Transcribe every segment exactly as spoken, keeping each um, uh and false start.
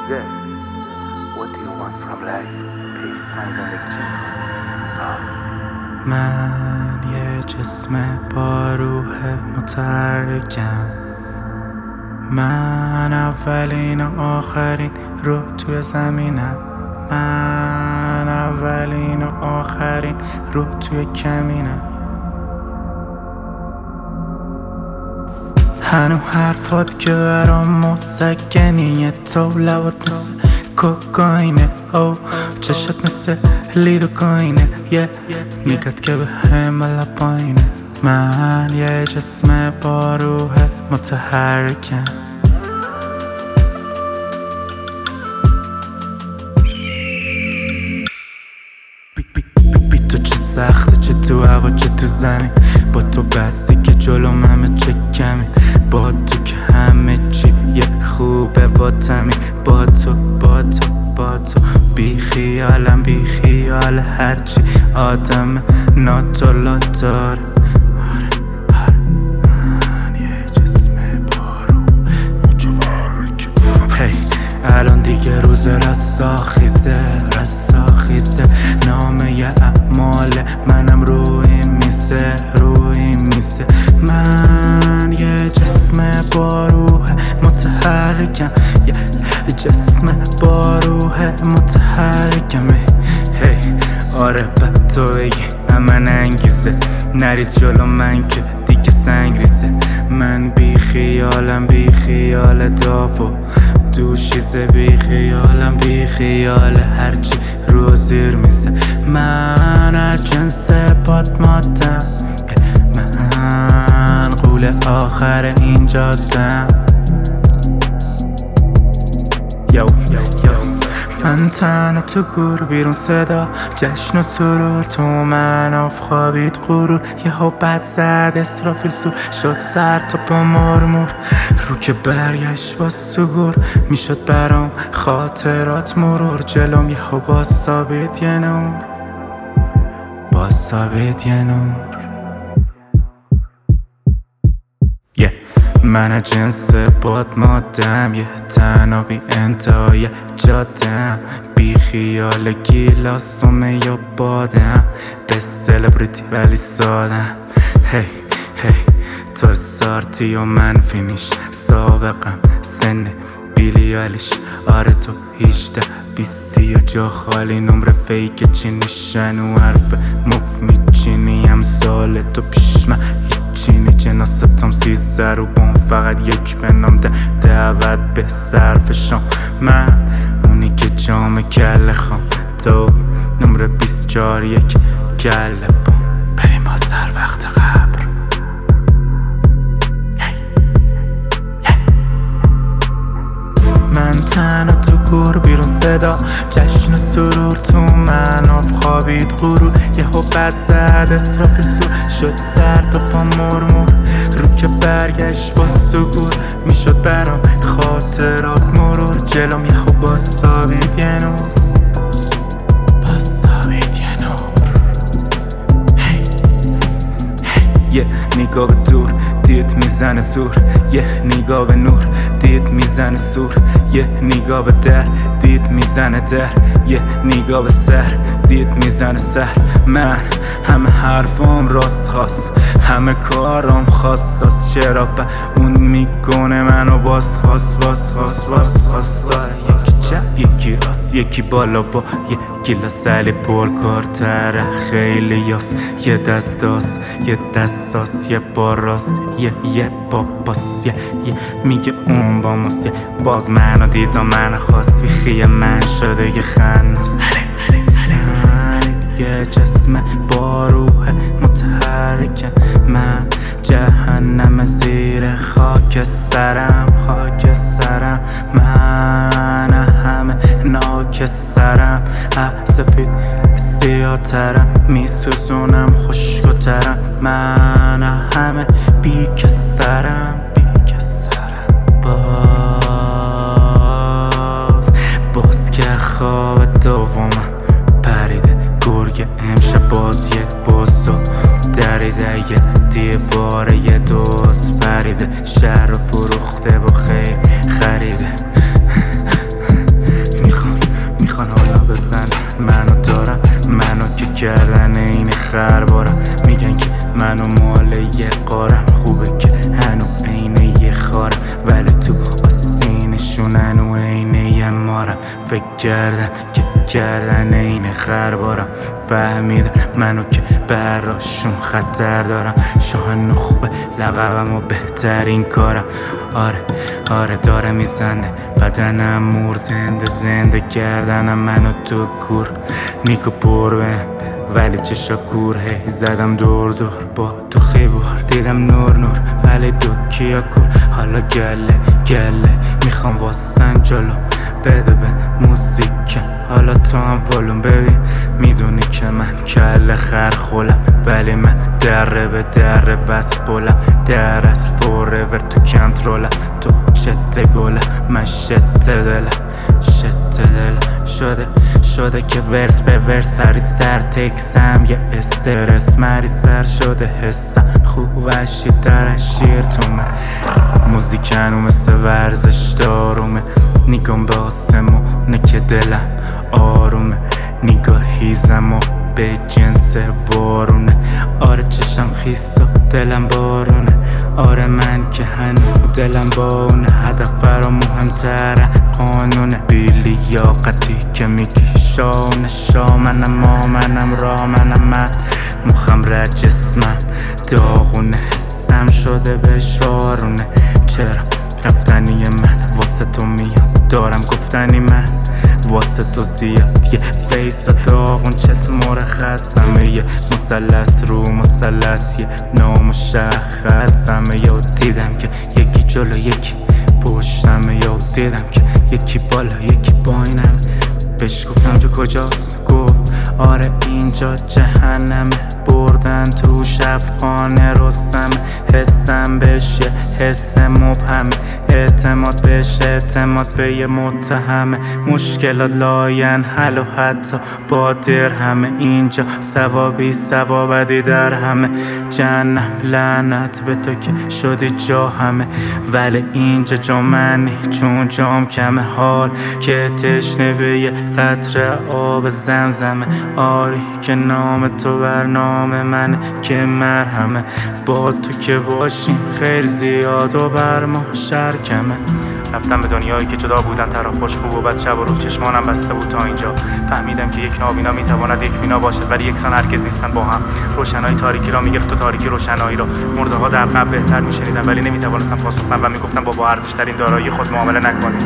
دیده What do you want from life? پیس تا این زندگی چی میخوای؟ من یه جسم با روح متحرکم. من اولین و آخرین روح توی زمینم. من اولین و آخرین روح توی کمینم. هنو حرفات که برام مسکنیه، تو لبات مثل کوکاینه، او چشات مثل لیدوکاینه، یه میگد که به هم لپاینه. من یه جسم با روح متحرکم. بی تو چه سخته، چه تو هوا چه تو زمین، با تو بستی که جلوم همه چه کمی، با تو که همه چی یه خوبه واتمی، با تو با تو با تو بی خیالم بی خیال هرچی آدم ناتولاتار. الان دیگه روز رساخیزه رساخیزه نامه ی اعمال منم روی میزه روی میزه. من یه جسم با روح متحرکم، یه جسم با روح متحرکم. هی آره به تو بگی من انگیزه، نریز جلو من که دیگه سنگ ریزه. من بی خیالم بی خیال داو دوشیزه، بی خیالم بی خیال هرچی رو زیر میزه. من هر جنس پات ماتم، من قول آخر این جادم. یو من تنها تو گور بیرون صدا جشن و سرور، تو من آف خوابید غرور. یه ها بد زد اسرافیل سو شد سر تا با مرمور، رو که برگشت باز تو گور میشد برام خاطرات مرور. جلوم یه ها باز ثابت یه نور، باز ثابت یه نور. yeah. من جنس باد مادم، یه تنها بی انتهای جادم، بی خیال گیلاسومه یا بادم، به سلبریتی ولی سادم. هی هی تو استارتی و من فینیش، سابقم سن بیلیالیش. آره تو هیچده بیستی و جا خالی، نمره فیک چی نشن و حرف مف میچینی. هم سال تو پیش من هیچینی، جناستم سیزه رو بام فقط یک بنام ده دعوت به صرف شام. من اونی که جام کله خام، تو نمره بیست چار یک کله بام. بریم بازر وقت قبر. من تنها تو گور بیرون صدا جشن و سرور، تو من آف خوابید غرور. یه ها بد زد اسرافیل سو شد سر به پا مرمور، رو که برگشت باز تو گور میشد برام خاطرات مرور. جلوم یه ها باز ثابت یه نور، باز ثابت یه نور. هی هی یه نگاه به دور دید میزنه زور، یه نگاه به نور دید میزنه سور. یه نگاه به در دید میزنه در، یه نگاه به سر دید میزنه سر. من همه حرفام راست خواست، همه کارام خاصاست. چرا به اون میکنه منو باز خواست باز خواست باز خواست. یکی چپ یکی راست یکی بالا با یه گیلاس علی پرکارتره خیلی یاس. یه دستاس یه دستاس یه باراس یه یه باباس یه یه میگه اون با ماست. یه باز منو دیدم منو خواست، بیخیه من شده یه خناس. من یه جسم با روح متحرکم. من جهنم زیر خاک سرم خاک سرم. من همه ناک سرم، سفید سیاه ترم، میسوزونم خشکترم. من همه بیک سرم بیک سرم. باز باز که خواب دومم پریده، گرگ امشب باز یه بازو دریده، یه دیواره یه دوست پریده. شهر رو فروخته و خیر خریده. بزن. منو دارم منو که کردن این خربارم. میگن که منو مال یه قارم، خوبه که هنو عین یه خارم، ولی تو آستینشون هنو عین یه مارم. فکر کردن که کردن این خربارم، فهمیدن منو که براشون خطر دارم. شاه نخبه لقبم و بهترین کارم. آره آره داره میزنه بدنم مور، زنده زنده کردنم منو تو گور. نیکو پر به ولی چشا گور، هی زدم دور دور با تو خیبار، دیدم نور نور ولی دو کیا کور. حالا گله گله میخوام واسن جلو، بده به موسیکم حالا تو هم ولوم. ببین میدونی که من کله خرخولم، ولی من دره به دره وصل بولم. در اصل فوریور تو کنترولم، تو شت گله من شت دلم. شت دلم شده شده که ورس به ورس سریستر تکسم، یه استرس مری سر شده حسم. خوب وشی در شیر تو من موزیکنو مثل ورزش دارومه. نگام به آسمونه که دلم آرومه، نگاهیزم و به جنس وارونه. آره چشم خیس و دلم بارونه، آره من که هنو دلم با اونه. هدف فرا مهمتره قانونه، بیلی یا قطی که میگی شاونه. شا منم ما منم را منم من، مخم را جسمم داغونه، حسم شده بشوارونه. چرا رفتنی من واسه تو میاد، دارم گفتنی من واسه تو زیاد. یه فیس داغون چت مرخصمه، یه مثلث رو مثلث، یه نامشخصمه. یا دیدم که یکی جلو یکی پشتمه، یا دیدم که یکی بالا یکی پایینم. بهش گفتم تو کجاست؟ گفت آره اینجا جهنمه، بردن تو شفخانه رستم. حسم بهش یه حس مبهمه، اعتماد بهش اعتماد به یه متهمه. مشکلات لاین حل و حتی با درهمه، اینجا ثوابی ثوابدی در همه. جهنم لعنت به تو که شدی جا همه، ولی اینجا جا منی چون جام کمه. حال که تشنه به یه قطره آب زمزمه، آری که نام تو بر نام منه که مرهمه. با تو که باشیم خیر زیاد و بر ما شر کمه. رفتم به دنیایی که جدا بودن، طرف خوش خوب و بد، شب و روز چشمانم بسته بود. تا اینجا فهمیدم که یک نابینا میتواند یک بینا باشد، ولی یکسان هرگز نیستن با هم. روشنایی تاریکی را میگرفت و تاریکی روشنایی را. مرده ها در قبل بهتر میشنیدن، ولی نمیتوانستم پاسخ بدم و میگفتم با با ارزش ترین دارایی خود معامله نکنید.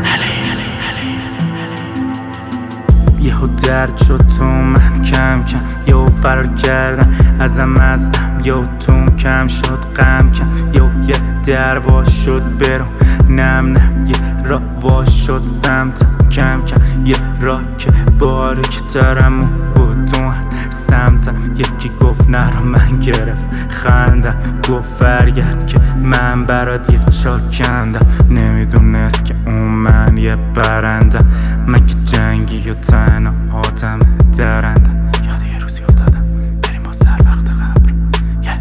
یهو درد شد تو من کم کم، یهو فرار کردم ازم ازدم، یهو تون کم شد غم کم، یهو یه در وا شد برو نم نم، یه راه وا شد سمتم کم کم، یه راه که باریک دارم و بدون سمتم. یکی گفت نه رو من گرفت خندم، گفت فرگرد که من برات یه چا کندم. نمیدونست که اون من یه برندم، من که جنگی و تنها آدم درندم. یاد یه روزی افتادم بریم با سر وقت قبر. yeah.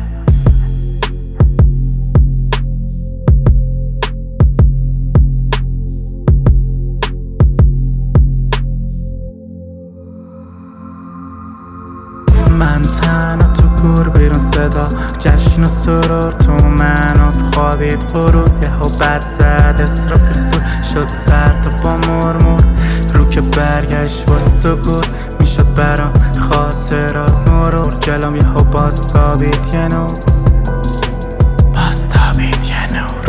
من تنها تو گور بیرون صدا جشن و سرور تو منو خوابید غرور. یهو بد زد اسرافیل سور شد سرد و با مرمور، رو که برگشت با سگور میشد برام خاطرات مرور. جلوم یهو باز ثابت یه نور، باز ثابت یه نور.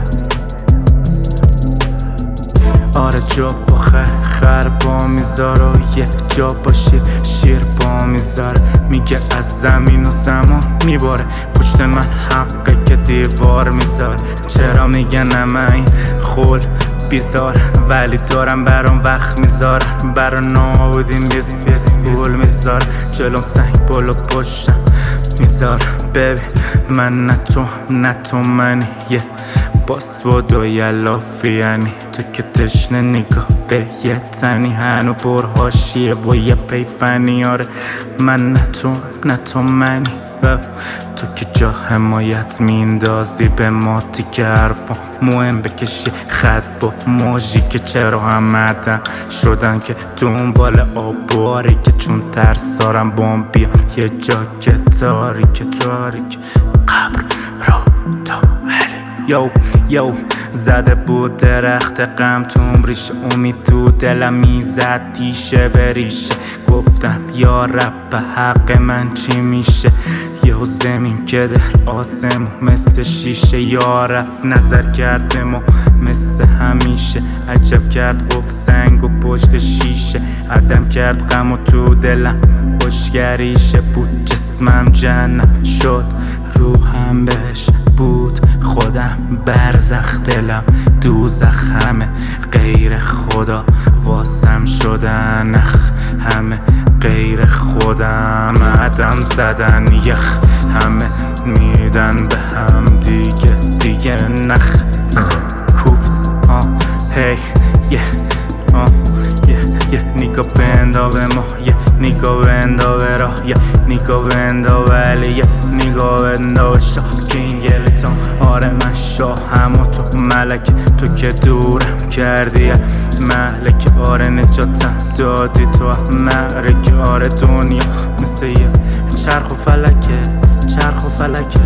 آره جا با خر خر با میذاره و یه جا با شیر شیر با میذاره. میگه از زمین و زمان میباره، پشت من حقه که دیوار میذاره. چرا میگه نه این خول بیزار، ولی دارم برام وقت میذارم. برا نابودیم بیس بیس بول میذاره، جلوم سنگ بالا پشتم میذاره. ببین من نه تو نه تو منی، یه باس بود و یه لافیانی. تو که تشنه نگاه به یه تنی، هنو پر حاشیه و یه پیفنی. آره من نه تو نه تو منی. تو که جا حمایت میندازی به ما تیکه حرفا مهم بکشی خط با ماژی که چرا همتن شدن که دنبال آباری که چون ترسارم بام بیا یه جا که تاریک تاریک قبر را تا علی یو یو زده بود درخت غم توم ریشه امید تو دلم میزد تیشه بریشه گفتم یا رب به حق من چی میشه یهو زمین که در آسمون مثل شیشه یا رب نظر کرد به ما مثل همیشه عجب کرد گفت سنگ و پشت شیشه عدم کرد غم و تو دلم خوشگریشه بود جسمم جنم شد روحم بهش بود خودم برزخ دلم دوزخ همه غیر خدا واسم شدن اخ همه غیر خودم عدم زدن یخ همه میدن به هم دیگه دیگه نخ کوفت آه هی یه آه یه یه نیگا بندا به ما یه نیگا بندا به راه یه نیگا بندا ولی یه نیگا بندا به شاه کینگلتون آره من شاه همه تو ملک تو که دورم کردی ملک آره نجاتم دادی تو مرک آره دنیا مثل یه چرخ و فلکه چرخ و فلکه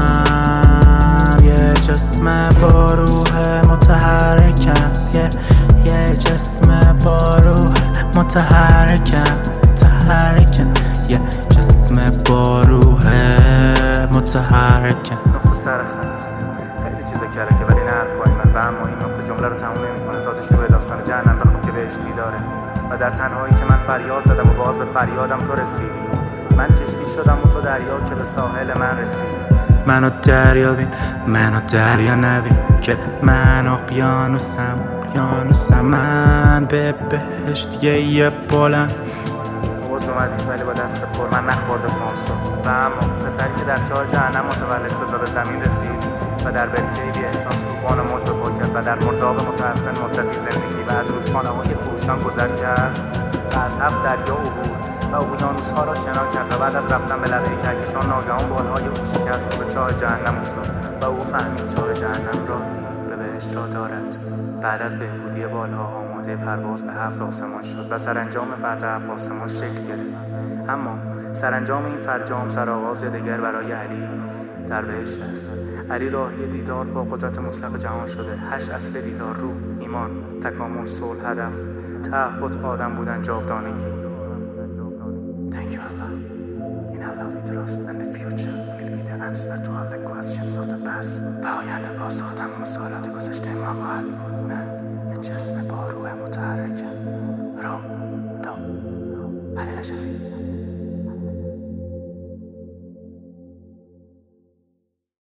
یه جسم با روح متحرکم یه یه جسم با روح متحرکم متحرکم یه جسم با روح متحرکم نقطه سر خط خیلی چیزا کرده ولی نه حرفای من و اما این نقطه جمله رو تموم نمی‌کنه تازه شروع داستان جهنم بخوام که بهش دیداره و در تنهایی که من فریاد زدم و باز به فریادم تو رسیدی من کشتی شدم و تو دریا که به ساحل من رسیدی منو دریا بین منو دریا نبین که من اقیانوسم اقیانوسم من به بهشت یه بلند باز اومدی ولی با دست پر من نخورده پامسو و اما پسری که در چاه جهنم متولد شد و به زمین رسید و در برکه‌ای بی احساس طوفان موج به پا کرد و در مرداب متعفن مدتی زندگی و از رودخانه‌های خروشان گذر کرد و از هفت دریا عبور و اقیانوس‌ها را شنا کرد و بعد از رفتن به لبه کهکشان ناگهان بالهای او شکست و به چاه جهنم افتاد و او فهمید چاه جهنم راهی به بهشت را دارد. بعد از بهبودی بالها آماده پرواز به هفت آسمان شد و سرانجام فتح هفت آسمان شکل گرفت. اما سرانجام این فرجام سرآغاز دیگر برای علی در بهشت است. علی راهی دیدار با قدرت مطلق جهان شده. هشت اصل دیدار: روح، ایمان، تکامل، صلح، هدف، تعهد، آدم بودن، جاودانگی. Thank you Allah. In Allah we trust and the future will be the answer to all the questions of the past. و آینده پاسخ تمام سوالات گذشته ما خواهد بود. من یه جسم با روح متحرکم. رو دو علی نجفی.